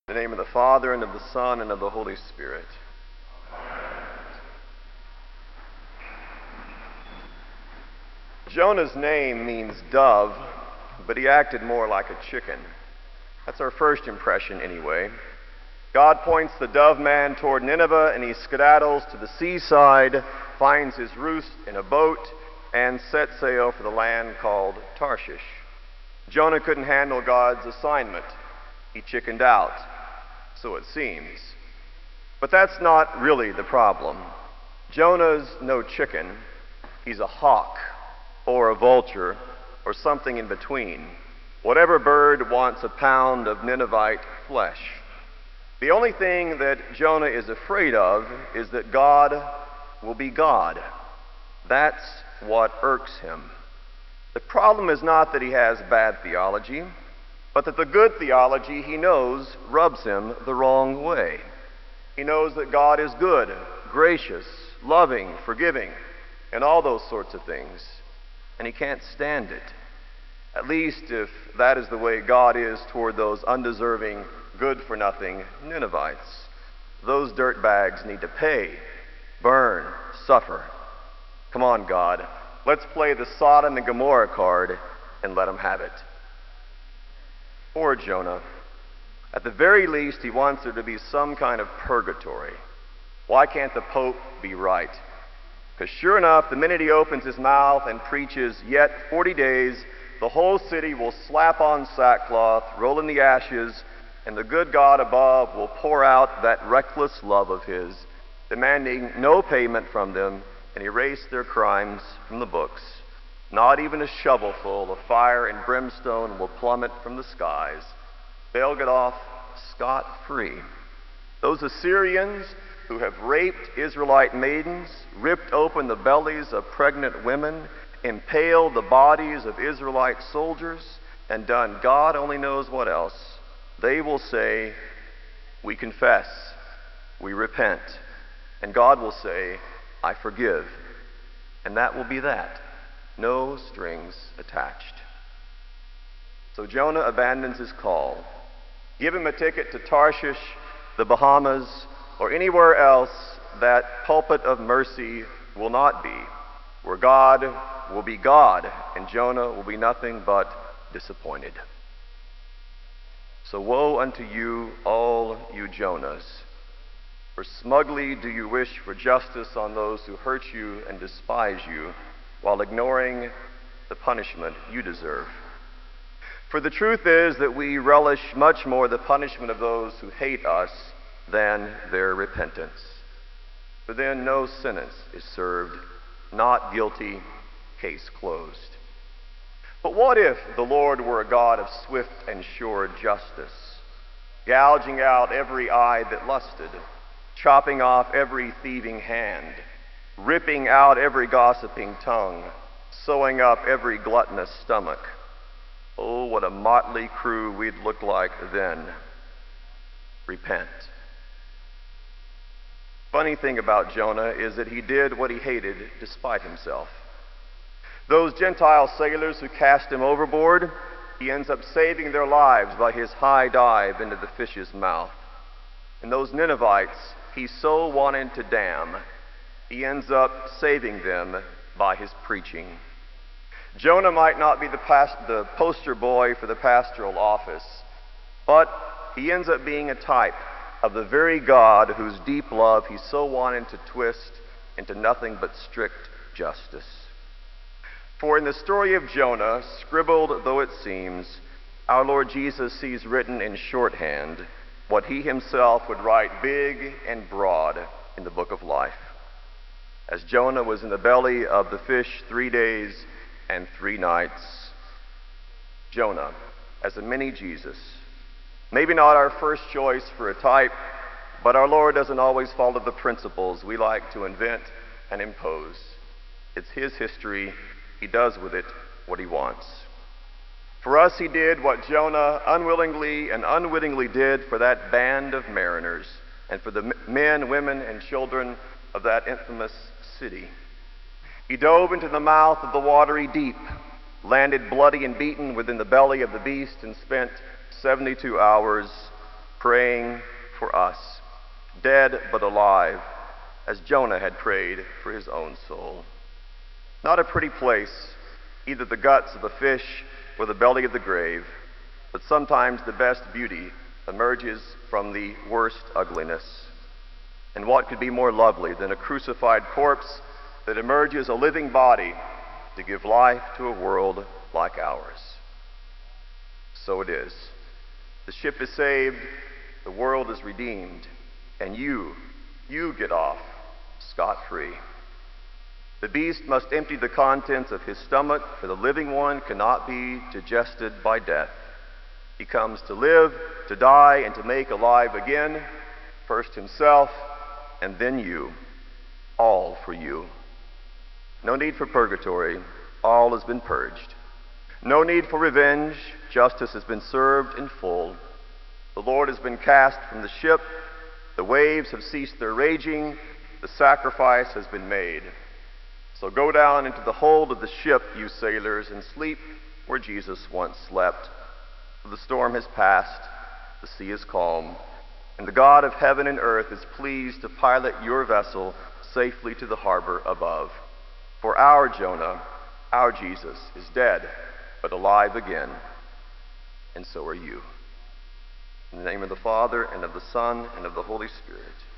In the name of the Father, and of the Son, and of the Holy Spirit. Jonah's name means dove, but he acted more like a chicken. That's our first impression anyway. God points the dove man toward Nineveh, and he skedaddles to the seaside, finds his roost in a boat, and sets sail for the land called Tarshish. Jonah couldn't handle God's assignment. He chickened out. So it seems. But that's not really the problem. Jonah's no chicken. He's a hawk, or a vulture, or something in between. Whatever bird wants a pound of Ninevite flesh. The only thing that Jonah is afraid of is that God will be God. That's what irks him. The problem is not that he has bad theology, but that the good theology he knows rubs him the wrong way. He knows that God is good, gracious, loving, forgiving, and all those sorts of things, and he can't stand it. At least if that is the way God is toward those undeserving, good-for-nothing Ninevites. Those dirtbags need to pay, burn, suffer. Come on, God, let's play the Sodom and Gomorrah card and let him have it. Poor Jonah. At the very least, he wants there to be some kind of purgatory. Why can't the Pope be right? Because sure enough, the minute he opens his mouth and preaches, yet 40 days, the whole city will slap on sackcloth, roll in the ashes, and the good God above will pour out that reckless love of his, demanding no payment from them and erase their crimes from the books. Not even a shovelful of fire and brimstone will plummet from the skies. They'll get off scot-free. Those Assyrians who have raped Israelite maidens, ripped open the bellies of pregnant women, impaled the bodies of Israelite soldiers, and done God only knows what else, they will say, "We confess, we repent." And God will say, "I forgive." And that will be that. No strings attached. So Jonah abandons his call. Give him a ticket to Tarshish, the Bahamas, or anywhere else that pulpit of mercy will not be, where God will be God and Jonah will be nothing but disappointed. So woe unto you, all you Jonahs, for smugly do you wish for justice on those who hurt you and despise you, while ignoring the punishment you deserve. For the truth is that we relish much more the punishment of those who hate us than their repentance. For then no sentence is served, not guilty, case closed. But what if the Lord were a God of swift and sure justice, gouging out every eye that lusted, chopping off every thieving hand, ripping out every gossiping tongue, sewing up every gluttonous stomach? Oh, what a motley crew we'd look like then. Repent. Funny thing about Jonah is that he did what he hated despite himself. Those Gentile sailors who cast him overboard, he ends up saving their lives by his high dive into the fish's mouth. And those Ninevites he so wanted to damn, he ends up saving them by his preaching. Jonah might not be the poster boy for the pastoral office, but he ends up being a type of the very God whose deep love he so wanted to twist into nothing but strict justice. For in the story of Jonah, scribbled though it seems, our Lord Jesus sees written in shorthand what he himself would write big and broad in the book of life. As Jonah was in the belly of the fish 3 days and 3 nights, Jonah as a mini Jesus. Maybe not our first choice for a type, but our Lord doesn't always follow the principles we like to invent and impose. It's his history. He does with it what he wants. For us, he did what Jonah unwillingly and unwittingly did for that band of mariners and for the men, women, and children of that infamous city. He dove into the mouth of the watery deep, landed bloody and beaten within the belly of the beast, and spent 72 hours praying for us, dead but alive, as Jonah had prayed for his own soul. Not a pretty place, either the guts of a fish or the belly of the grave, but sometimes the best beauty emerges from the worst ugliness. And what could be more lovely than a crucified corpse that emerges a living body to give life to a world like ours? So it is. The ship is saved, the world is redeemed, and you get off scot-free. The beast must empty the contents of his stomach, for the living one cannot be digested by death. He comes to live, to die, and to make alive again, first himself, and then you. All for you. No need for purgatory. All has been purged. No need for revenge. Justice has been served in full. The Lord has been cast from the ship. The waves have ceased their raging. The sacrifice has been made. So go down into the hold of the ship, you sailors, and sleep where Jesus once slept. For the storm has passed, the sea is calm, and the God of heaven and earth is pleased to pilot your vessel safely to the harbor above. For our Jonah, our Jesus, is dead, but alive again, and so are you. In the name of the Father, and of the Son, and of the Holy Spirit.